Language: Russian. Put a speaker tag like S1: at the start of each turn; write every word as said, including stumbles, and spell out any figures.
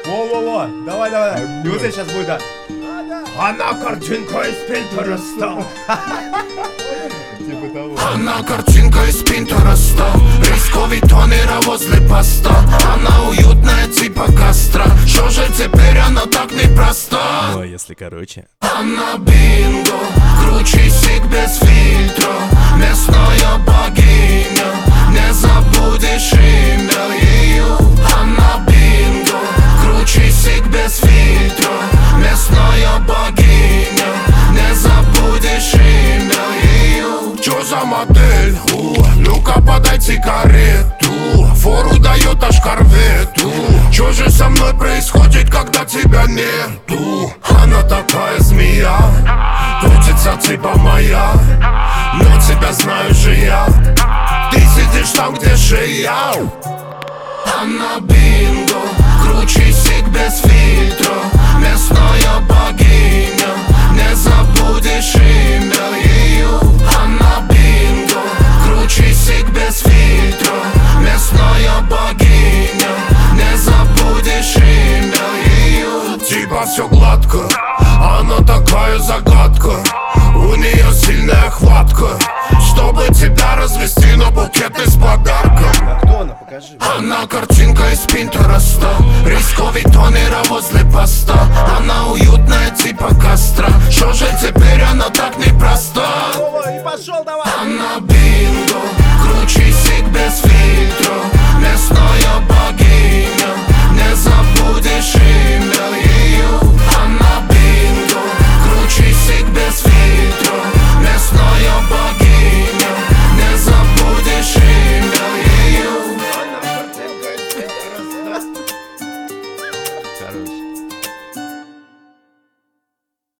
S1: Во-во-во, давай, давай. И вот здесь сейчас будет, да.
S2: Она картинка из Пинтереста.
S1: Типа того.
S2: Она картинка из Пинтереста. Рисковый тонера возле поста. Она уютная типа Кастро. Что же теперь она так непроста?
S3: Ну а если короче?
S2: Она бинго, круче сик без фильтра. Местная богиня, не забудешь имя ее. Она бинго, круче сик без фильтра. Местная богиня, не забудешь имя ее. Чё за модель? У, ну-ка подай сигарету. Фору дает аж корвету. Чё же со мной происходит, когда тебя нету? Она такая змея, крутится типа моя. Но тебя знаю же я. Ты сидишь там, где шея. Она бинго,